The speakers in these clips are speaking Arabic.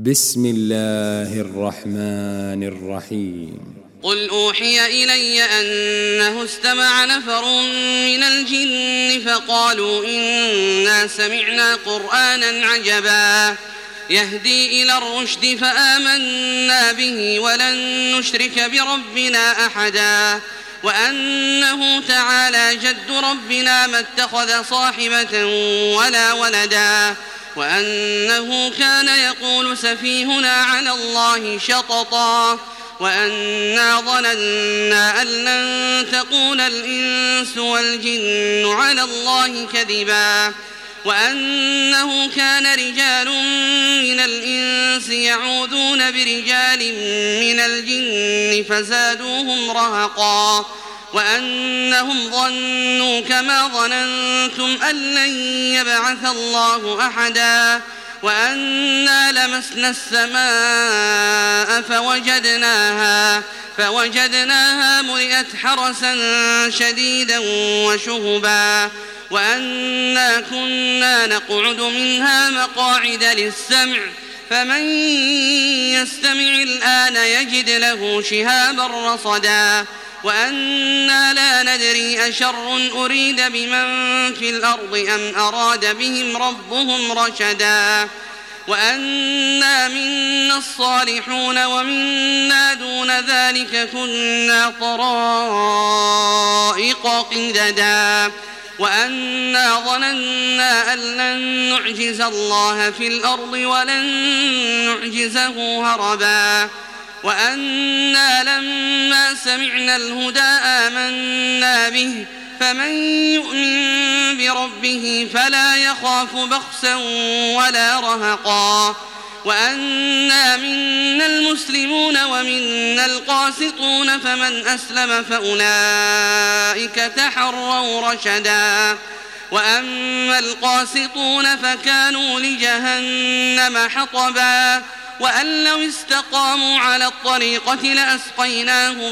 بسم الله الرحمن الرحيم. قل أوحي إلي أنه استمع نفر من الجن فقالوا إنا سمعنا قرآنا عجبا يهدي إلى الرشد فآمنا به ولن نشرك بربنا أحدا وأنه تعالى جد ربنا ما اتخذ صاحبة ولا ولدا وأنه كان يقول سفيهنا على الله شططا وأنا ظننا أن لن تقول الإنس والجن على الله كذبا وأنه كان رجال من الإنس يعوذون برجال من الجن فزادوهم رهقا وأنهم ظنوا كما ظننتم أن لن يبعث الله أحدا وأنا لمسنا السماء فوجدناها ملئت حرسا شديدا وشهبا وأنا كنا نقعد منها مقاعد للسمع فمن يستمع الآن يجد له شهابا رصدا وأنا لا ندري أشر أريد بمن في الأرض أم أراد بهم ربهم رشدا وأنا منا الصالحون ومنا دون ذلك كنا طرائق قددا وأنا ظننا أن لن نعجز الله في الأرض ولن نعجزه هربا وأنا لما سمعنا الهدى آمنا به فمن يؤمن بربه فلا يخاف بخسا ولا رهقا وأنا منا المسلمون ومنا القاسطون فمن أسلم فأولئك تحروا رشدا وأما القاسطون فكانوا لجهنم حطبا وأن لو استقاموا على الطريقة لأسقيناهم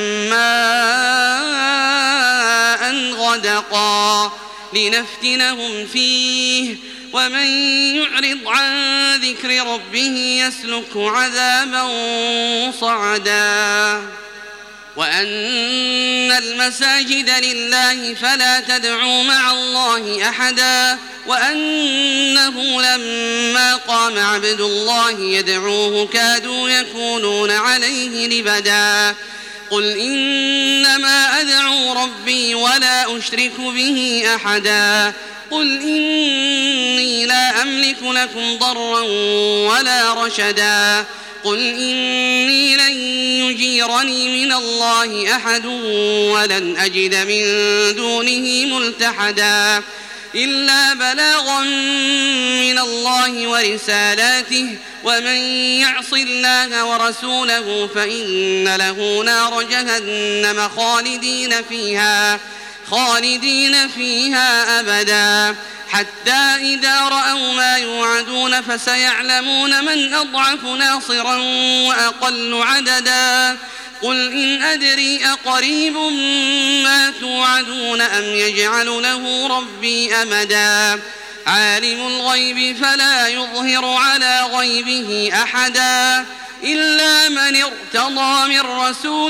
ماء غدقا لنفتنهم فيه ومن يعرض عن ذكر ربه يسلكه عذابا صعدا وأن المساجد لله فلا تدعوا مع الله أحدا وأنه لما قام عبد الله يدعوه كادوا يكونون عليه لبدا قل إنما أدعو ربي ولا أشرك به أحدا قل إني لا أملك لكم ضرا ولا رشدا قل إني لن يجيرني من الله أحد ولن أجد من دونه ملتحدا إلا بلاغا من الله ورسالاته ومن يعص الله ورسوله فإن له نار جهنم خالدين فيها أبدا حتى إذا رأوا ما يوعدون فسيعلمون من أضعف ناصرا وأقل عددا قل إن أدري أقريب ما توعدون أم يجعل له ربي أمدا عالم الغيب فلا يظهر على غيبه أحدا إلا من ارتضى من رسول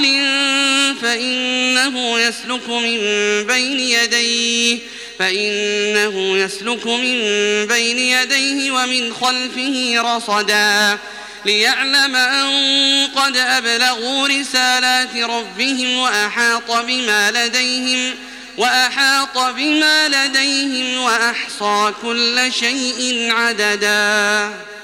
فإنه يسلك من بين يديه ومن خلفه رصدا ليعلم أن قد أبلغوا رسالات ربهم وأحاط بما لديهم وأحصى كل شيء عددا.